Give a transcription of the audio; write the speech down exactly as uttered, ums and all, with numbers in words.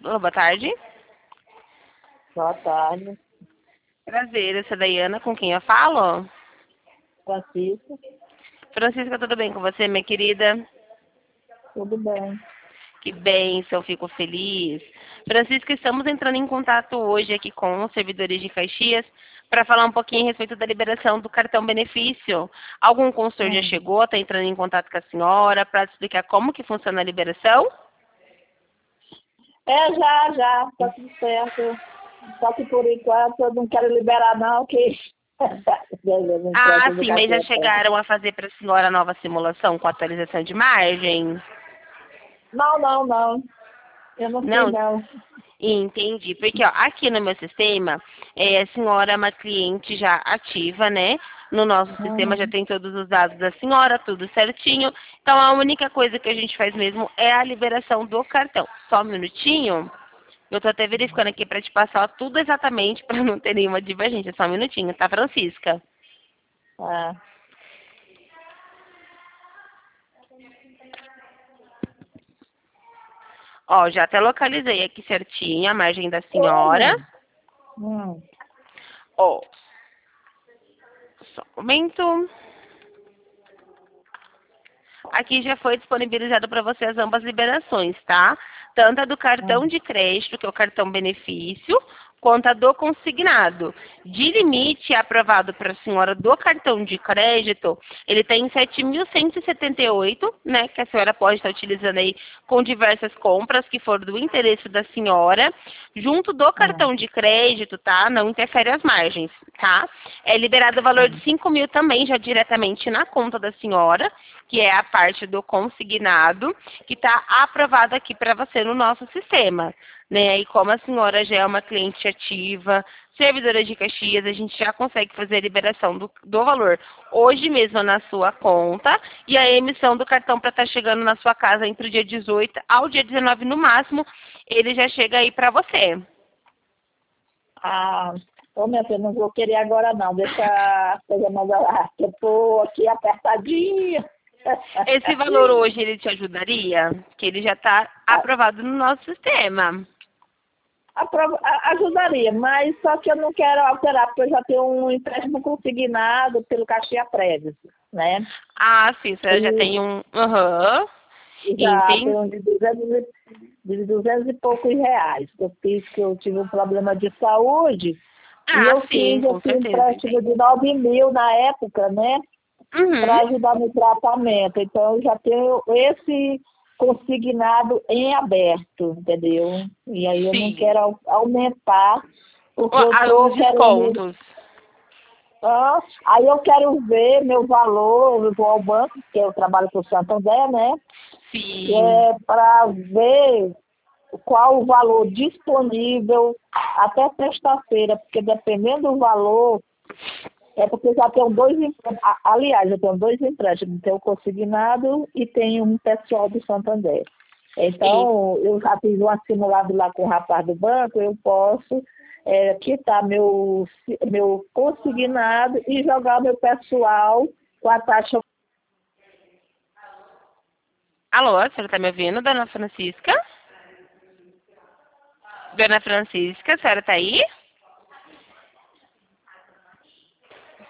Alô, boa tarde. Boa tarde, Prazer, eu sou a Daiana, com quem eu falo? Francisco. Francisca, tudo bem com você, minha querida? Tudo bem? Que bênção, fico feliz. Francisca, estamos entrando em contato hoje aqui com os servidores de Caxias para falar um pouquinho a respeito da liberação do cartão benefício. Algum consultor já Hum. chegou, está entrando em contato com a senhora para explicar como que funciona a liberação? É, já, já, tá tudo certo. Só que por enquanto eu não quero liberar não, que eu não Ah, posso sim, ficar mas já quieta. chegaram a fazer para a senhora a nova simulação com atualização de margem? Não, não, não. Eu não fiz Não? não. Entendi, porque ó, aqui no meu sistema, é, a senhora é uma cliente já ativa, né? No nosso sistema já Uhum. tem todos os dados da senhora, tudo certinho. Então a única coisa que a gente faz mesmo é a liberação do cartão. Só um minutinho. Eu tô até verificando aqui para te passar tudo exatamente para não ter nenhuma divergência. Só um minutinho, tá, Francisca? É. Ó, já até localizei aqui certinho a margem da senhora. Como? Hum. Ó, só um momento. Aqui já foi disponibilizado para você as ambas liberações, tá? Tanto a do cartão Hum. de crédito, que é o cartão benefício, quanto a do consignado. De limite aprovado para a senhora do cartão de crédito, ele tem sete mil cento e setenta e oito, né? Que a senhora pode estar utilizando aí com diversas compras que for do interesse da senhora. Junto do Hum. cartão de crédito, tá? Não interfere as margens, tá? É liberado o valor de Hum. cinco mil também, já diretamente na conta da senhora, que é a parte do consignado, que está aprovado aqui para você no nosso sistema. Né? E como a senhora já é uma cliente ativa, servidora de Caxias, a gente já consegue fazer a liberação do, do valor hoje mesmo na sua conta e a emissão do cartão para estar chegando na sua casa entre o dia dezoito ao dia dezenove no máximo, ele já chega aí para você. Ah, ô minha filha, não vou querer agora não. Deixa a coisa mais lá, que eu tô aqui apertadinha. Esse valor hoje ele te ajudaria? Que ele já está aprovado no nosso sistema. Aprova- a- Ajudaria, mas só que eu não quero alterar, porque eu já tenho um empréstimo consignado pelo Caxias Prédios, né? Ah, sim, você já E tem um. Aham. já Entendi. tenho de duzentos e, de duzentos e poucos reais. Eu fiz que eu tive um problema de saúde e Ah, eu sim, fiz com esse certeza, empréstimo entendo. de nove mil na época, né? Uhum. Para ajudar no tratamento. Então, eu já tenho esse consignado em aberto, entendeu? E aí eu não Sim. quero au- aumentar, porque Ó, eu ah, estou os querendo. descontos. Ah, aí eu quero ver meu valor, eu vou ao banco, porque eu trabalho com o Santander, né? Sim. É, para ver qual o valor disponível até sexta-feira, porque dependendo do valor, é porque eu já tenho dois empréstimos. Aliás, eu tenho dois empréstimos. Tenho o consignado e tenho um pessoal do Santander. E, Então, eu já fiz um simulado lá com o rapaz do banco, eu posso é, quitar meu, meu consignado e jogar meu pessoal com a taxa. alô, a senhora está me ouvindo, dona Francisca? Dona Francisca, a senhora está aí?